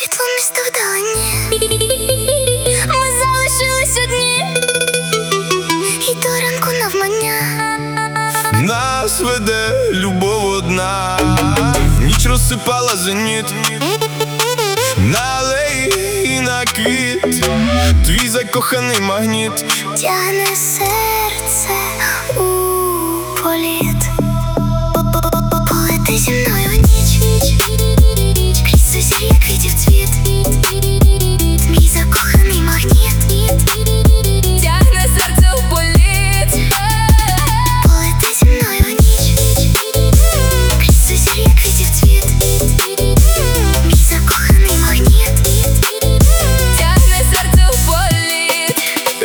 світло міста вдалині, ми залишились одні, і до ранку навмання нас веде любов одна. Ніч розсипала зеніт на алеї і на квіт. Твій закоханий магніт тягне серце у політ. Полети зі мною в ніч, крізь сузір'я квітів цвіт. Мій закоханий магніт тягне серце у політ. полети зі мною в ніч, крізь сузір'я квітів цвіт. Мій закоханий магніт Тягне серце у політ.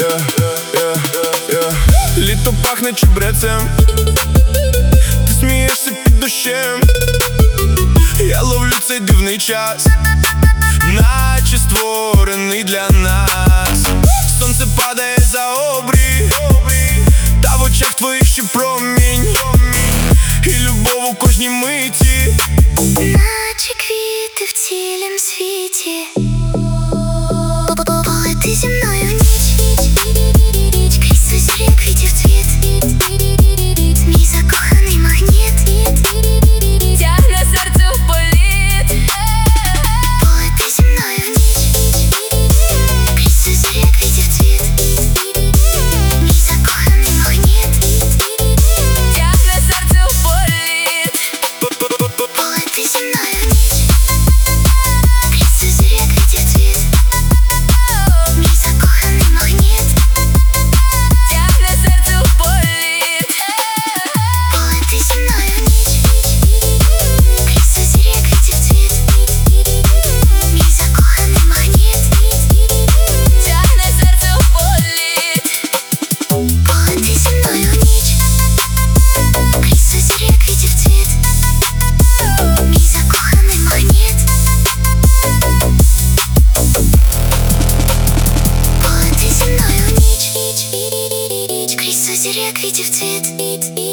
Літо пахне чебрецем, ти смієшся під дощем. Я ловлю цей дивний час, наче створений для нас. Сонце падає за обрій, та в очах твоїх ще промінь, і любов у кожній миті, наче квіти в цілім світі. Полети зі мною в ніч, крізь сузір'я квітів цвіт. Мій закоханий магніт Тягне серце у політ. полети зі мною в ніч, крізь сузір'я квітів цвіт. Мій закоханий магніт Тягне серце у політ. полети зі мною в ніч, крізь сузір'я квітів цвіт. Мій закоханий магніт Тягне серце у політ. полети зі мною в ніч, крізь сузір'я квітів цвіт. Мій закоханий магніт Тягне серце у політ. полети зі мною в ніч, крізь сузір'я квітів цвіт. Мій закоханий магніт полети зі мною в ніч, крізь сузір'я квітів цвіт.